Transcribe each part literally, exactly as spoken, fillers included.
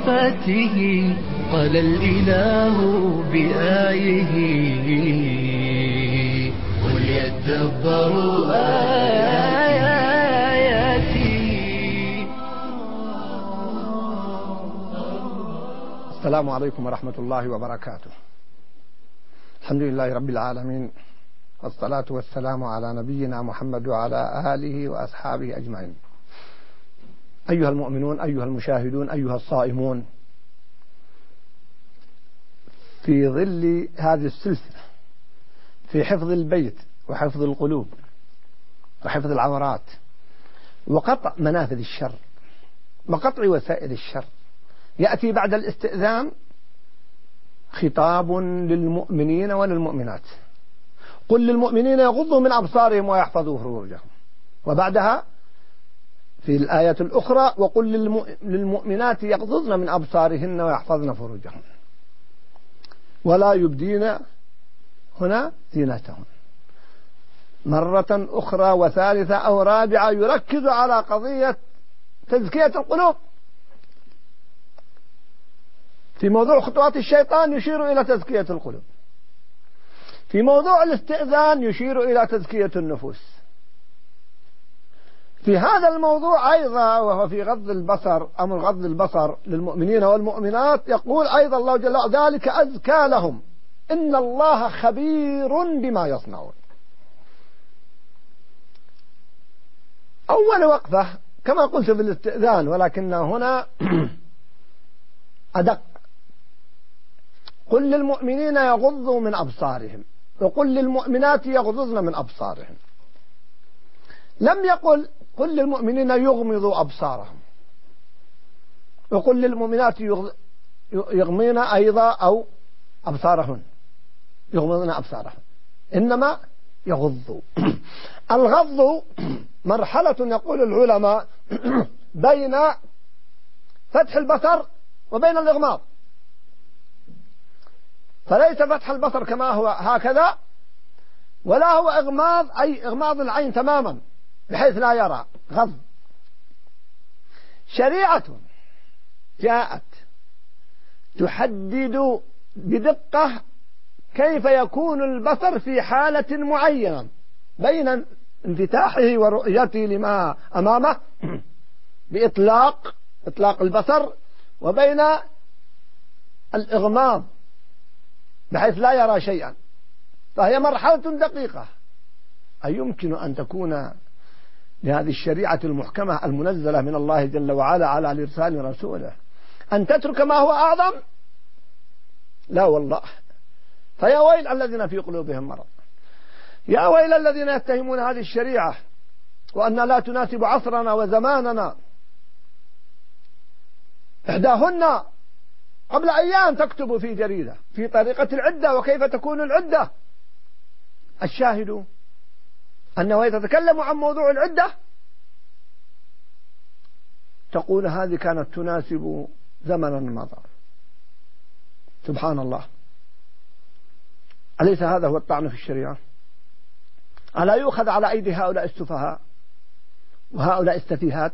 صفاته قال الإله بآيه وليدبروا آياته. السلام عليكم ورحمة الله وبركاته. الحمد لله رب العالمين، والصلاة والسلام على نبينا محمد وعلى آله وأصحابه أجمعين. أيها المؤمنون، أيها المشاهدون، أيها الصائمون، في ظل هذه السلسلة في حفظ البيت وحفظ القلوب وحفظ العورات وقطع منافذ الشر وقطع وسائل الشر، يأتي بعد الاستئذان خطاب للمؤمنين وللمؤمنات: قل للمؤمنين يغضوا من أبصارهم ويحفظوا فروجهم. وبعدها في الآية الأخرى: وقل للمؤمنات يغضضن من أبصارهن ويحفظن فروجهن ولا يبدين هنا زينتهن. مرة أخرى وثالثة أو رابعة يركز على قضية تزكية القلوب. في موضوع خطوات الشيطان يشير إلى تزكية القلوب، في موضوع الاستئذان يشير إلى تزكية النفوس، في هذا الموضوع أيضا وهو في غض البصر، أمر غض البصر للمؤمنين والمؤمنات، يقول أيضا الله جل وعلا: ذلك أزكى لهم إن الله خبير بما يصنعون. أول وقفة كما قلت في الاستئذان، ولكن هنا أدق: قل للمؤمنين يغضوا من أبصارهم وقل للمؤمنات يغضضن من أبصارهم. لم يقل قل للمؤمنين يغمضوا أبصارهم وقل للمؤمنات يغمين أيضا أو أبصارهن يغمضن أبصارهن، إنما يغضوا. الغض مرحلة يقول العلماء بين فتح البصر وبين الإغماض، فليس فتح البصر كما هو هكذا، ولا هو إغماض أي إغماض العين تماما بحيث لا يرى. غض. شريعة جاءت تحدد بدقة كيف يكون البصر في حالة معينة بين انفتاحه ورؤيته لما أمامه بإطلاق إطلاق البصر، وبين الإغماض بحيث لا يرى شيئا. فهي مرحلة دقيقة. أي يمكن أن تكون لهذه الشريعة المحكمة المنزلة من الله جل وعلا على لسان رسوله أن تترك ما هو أعظم؟ لا والله. فيا ويل الذين في قلوبهم مرض، يا ويل الذين يتهمون هذه الشريعة وأنها لا تناسب عصرنا وزماننا. إحداهن قبل أيام تكتب في جريدة في طريقة العدة وكيف تكون العدة. الشاهد أنه يتكلم عن موضوع العدة تقول هذه كانت تناسب زمنا مضى. سبحان الله. أليس هذا هو الطعن في الشريعة؟ ألا يؤخذ على أيدي هؤلاء السفهاء وهؤلاء السفيهات؟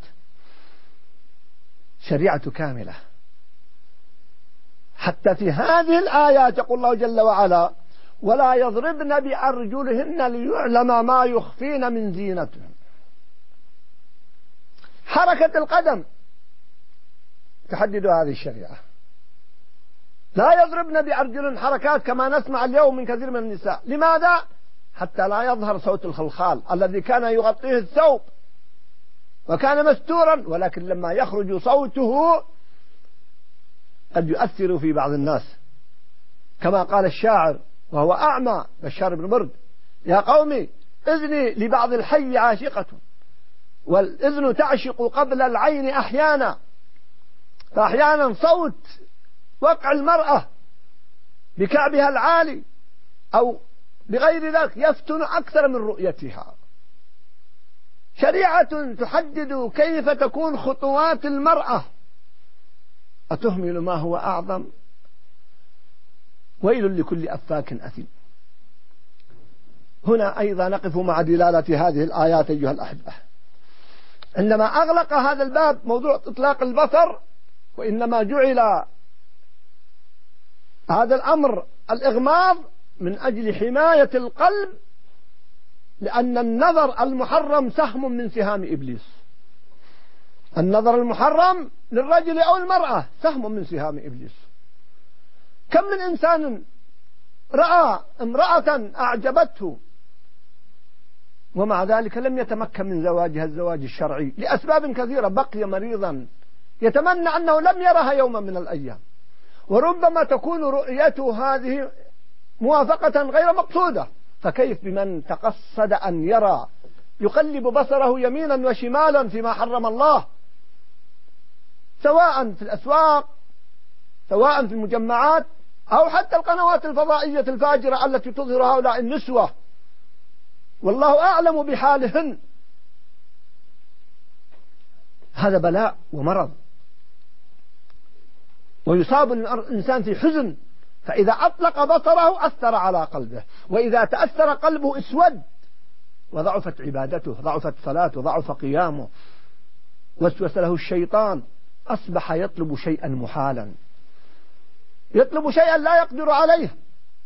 شريعة كاملة. حتى في هذه الآيات يقول الله جل وعلا: ولا يضربن بأرجلهن ليعلم ما يخفين من زينتهن. حركة القدم تحدد هذه الشريعة. لا يضربن بأرجلهن حركات كما نسمع اليوم من كثير من النساء. لماذا؟ حتى لا يظهر صوت الخلخال الذي كان يغطيه الثوب وكان مستورا، ولكن لما يخرج صوته قد يؤثر في بعض الناس، كما قال الشاعر وهو أعمى بشار بن برد: يا قومي إذني لبعض الحي عاشقة والإذن تعشق قبل العين أحيانا. فأحيانا صوت وقع المرأة بكعبها العالي أو بغير ذلك يفتن أكثر من رؤيتها. شريعة تحدد كيف تكون خطوات المرأة، أتهمل ما هو أعظم؟ ويل لكل أفاك أثيم. هنا أيضا نقف مع دلالة هذه الآيات أيها الأحبة. عندما أغلق هذا الباب موضوع إطلاق البصر وإنما جعل هذا الأمر الإغماض من أجل حماية القلب، لأن النظر المحرم سهم من سهام إبليس. النظر المحرم للرجل أو المرأة سهم من سهام إبليس. كم من إنسان رأى امرأة أعجبته ومع ذلك لم يتمكن من زواجها الزواج الشرعي لأسباب كثيرة، بقي مريضا يتمنى أنه لم يرها يوما من الأيام، وربما تكون رؤيته هذه موافقة غير مقصودة، فكيف بمن تقصد أن يرى يقلب بصره يمينا وشمالا فيما حرم الله، سواء في الأسواق سواء في المجمعات أو حتى القنوات الفضائية الفاجرة التي تظهر هؤلاء النسوة، والله أعلم بحالهن. هذا بلاء ومرض، ويصاب الإنسان في حزن، فإذا أطلق بصره أثر على قلبه، وإذا تأثر قلبه اسود وضعفت عبادته، ضعفت صلاته، ضعف قيامه، وسوس له الشيطان، أصبح يطلب شيئا محالا، يطلب شيئا لا يقدر عليه.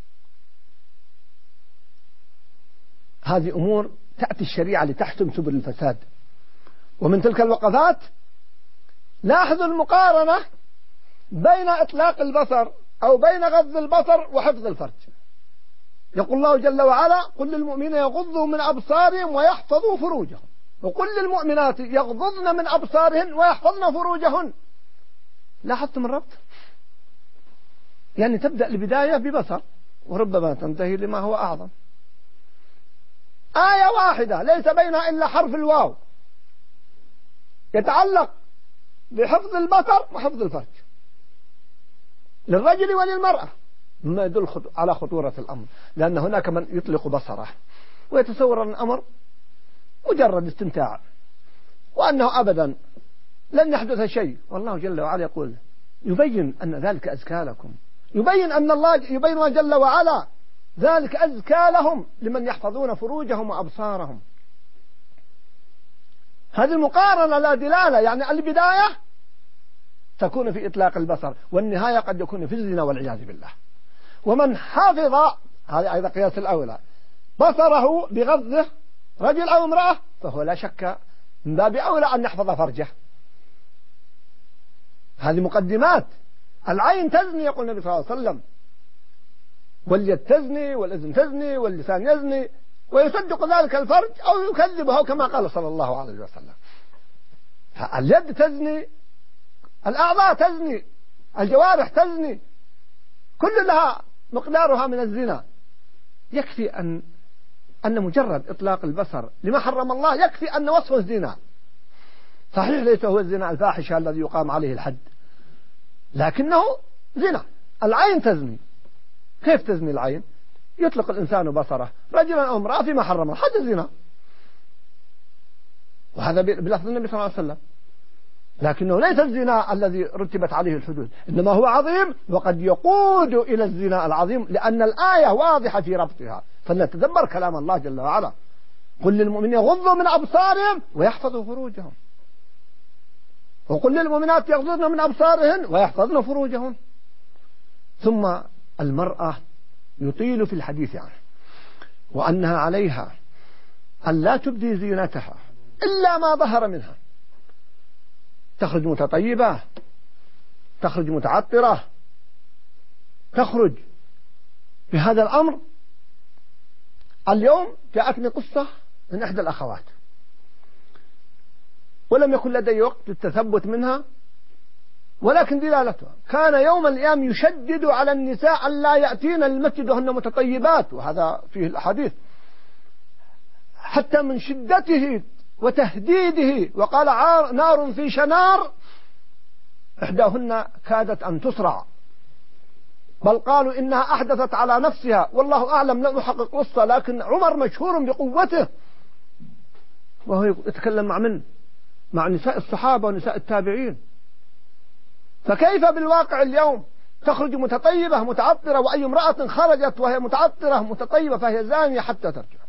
هذه أمور تأتي الشريعة لتحسم سبل الفساد. ومن تلك الوقفات لاحظوا المقارنة بين إطلاق البصر أو بين غض البصر وحفظ الفرج. يقول الله جل وعلا: قل للمؤمنين يغضوا من أبصارهم ويحفظوا فروجهم، وقل للمؤمنات يغضضن من أبصارهن ويحفظن فروجهن. لاحظتم الربط؟ يعني تبدأ البداية ببصر وربما تنتهي لما هو أعظم. آية واحدة ليس بينها إلا حرف الواو يتعلق بحفظ البصر وحفظ الفرج للرجل وللمرأة، مما يدل على خطورة الأمر، لأن هناك من يطلق بصره ويتصور أن الأمر مجرد استمتاع وأنه أبدا لن يحدث شيء، والله جل وعلا يقول يبين أن ذلك أزكى لكم، يبين أن الله يبين جل وعلا ذلك أزكى لهم لمن يحفظون فروجهم وأبصارهم. هذه المقارنة لا دلالة، يعني البداية تكون في إطلاق البصر والنهاية قد يكون في الزنا والعياذ بالله. ومن حفظ، هذا أيضا قياس الأولى، بصره بغضه رجل أو امرأة فهو لا شك من باب أولى أن يحفظ فرجه. هذه مقدمات. العين تزني يقول النبي صلى الله عليه وسلم، واليد تزني والإذن تزني واللسان يزني، ويصدق ذلك الفرج أو يكذبه كما قال صلى الله عليه وسلم. اليد تزني، الأعضاء تزني، الجوارح تزني، كل لها مقدارها من الزنا. يكفي أن أن مجرد إطلاق البصر لما حرم الله يكفي أن وصفه الزنا. صحيح ليس هو الزنا الفاحشة الذي يقام عليه الحد، لكنه زنا. العين تزني، كيف تزني العين؟ يطلق الإنسان بصره رجلا أو امرأة فيما حرم الله، هذا زنا، وهذا بلفظ النبي صلى الله عليه وسلم. لكنه ليس الزنا الذي رتبت عليه الحدود، إنما هو عظيم وقد يقود إلى الزنا العظيم، لأن الآية واضحة في ربطها. فلنتدبر كلام الله جل وعلا: قل للمؤمنين يغضوا من أبصارهم ويحفظوا فروجهم، وقل للمؤمنات يغضضن من أبصارهن ويحفظن فروجهن. ثم المرأة يطيل في الحديث عنه، وأنها عليها أن لا تبدي زينتها إلا ما ظهر منها، تخرج متطيبة، تخرج متعطرة، تخرج بهذا الأمر. اليوم جاءتني قصة من إحدى الأخوات ولم يكن لدي وقت للتثبت منها، ولكن دلالتها كان يوم من الأيام يشدد على النساء أن لا يأتين المسجد وهن متطيبات، وهذا فيه الأحاديث، حتى من شدته وتهديده، وقال نار في شنار إحداهن كادت أن تصرع، بل قالوا إنها أحدثت على نفسها، والله أعلم لم أحقق قصة، لكن عمر مشهور بقوته، وهو يتكلم مع من؟ مع نساء الصحابة ونساء التابعين. فكيف بالواقع اليوم؟ تخرج متطيبة متعطرة، وأي امرأة خرجت وهي متعطرة متطيبة فهي زانية حتى ترجع.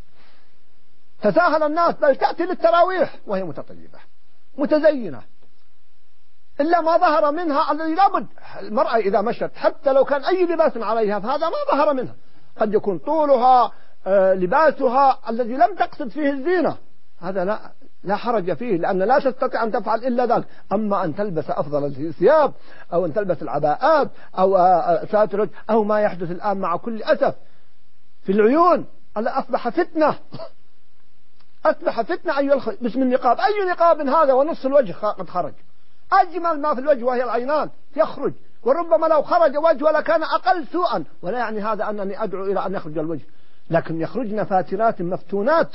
تساهل الناس، بل تأتي للتراويح وهي متطيبة متزينة، إلا ما ظهر منها الذي لابد. المرأة إذا مشت حتى لو كان أي لباس عليها فهذا ما ظهر منها، قد يكون طولها لباسها الذي لم تقصد فيه الزينة، هذا لا لا حرج فيه، لأن لا تستطيع أن تفعل إلا ذلك. أما أن تلبس أفضل الثياب أو أن تلبس العباءات أو ساتر أو ما يحدث الآن مع كل أسف في العيون، أصبح فتنة، أصبح فتنة أيها الأخوة باسم النقاب. أي نقاب هذا ونص الوجه قد خرج، أجمل ما في الوجه وهي العينان يخرج، وربما لو خرج وجهه لكان أقل سوءا، ولا يعني هذا أنني أدعو إلى أن يخرج الوجه، لكن يخرجن فاترات مفتونات.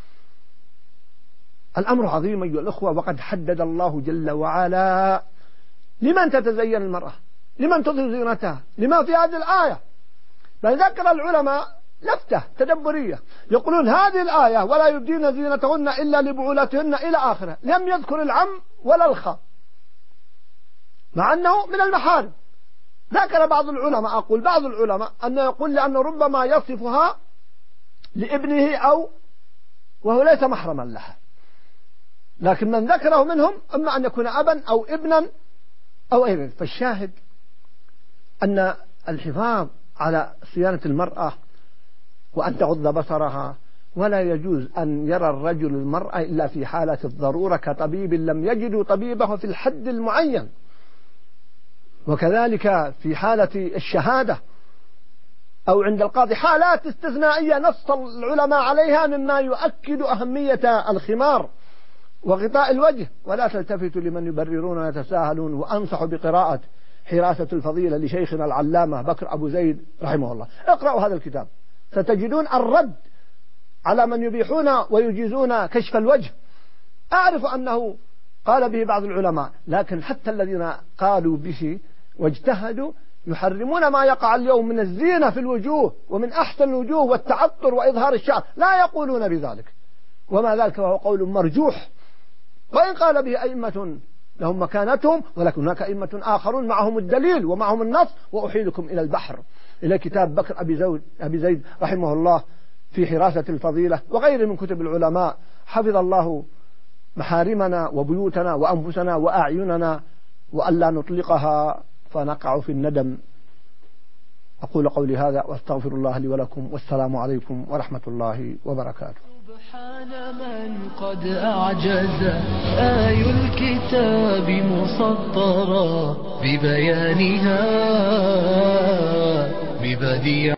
الأمر عظيم أيها الأخوة، وقد حدد الله جل وعلا لمن تتزين المرأة، لمن تظهر زينتها، لما في هذه الآية. فذكر العلماء لفتة تدبرية يقولون هذه الآية ولا يبدين زينتهن إلا لبعولتهن إلى آخره، لم يذكر العم ولا الخال مع أنه من المحارم. ذكر بعض العلماء، أقول بعض العلماء أنه يقول لأنه ربما يصفها لابنه أو وهو ليس محرما لها، لكن من ذكره منهم أما أن يكون أبا أو ابنا أو غيره. فالشاهد أن الحفاظ على صيانة المرأة وأن تغض بصرها، ولا يجوز أن يرى الرجل المرأة إلا في حالة الضرورة كطبيب لم يجد طبيبه في الحد المعين، وكذلك في حالة الشهادة أو عند القاضي، حالات استثنائية نص العلماء عليها مما يؤكد أهمية الخمار وغطاء الوجه. ولا تلتفتوا لمن يبررون ويتساهلون. وأنصح بقراءة حراسة الفضيلة لشيخنا العلامة بكر أبو زيد رحمه الله، اقرأوا هذا الكتاب ستجدون الرد على من يبيحون ويجيزون كشف الوجه. أعرف أنه قال به بعض العلماء، لكن حتى الذين قالوا به واجتهدوا يحرمون ما يقع اليوم من الزينة في الوجوه ومن أحسن الوجوه والتعطر وإظهار الشعر، لا يقولون بذلك، وما ذلك وهو قول مرجوح، وإن قال به أئمة لهم مكانتهم، ولكن هناك أئمة آخرون معهم الدليل ومعهم النص. وأحيلكم إلى البحر، إلى كتاب بكر أبي زيد, أبي زيد رحمه الله في حراسة الفضيلة وغيره من كتب العلماء. حفظ الله محارمنا وبيوتنا وأنفسنا وأعيننا، وألا نطلقها فنقع في الندم. أقول قولي هذا وأستغفر الله لي ولكم، والسلام عليكم ورحمة الله وبركاته. سبحان من قد أعجز آي الكتاب مسطرا ببيانها ببديع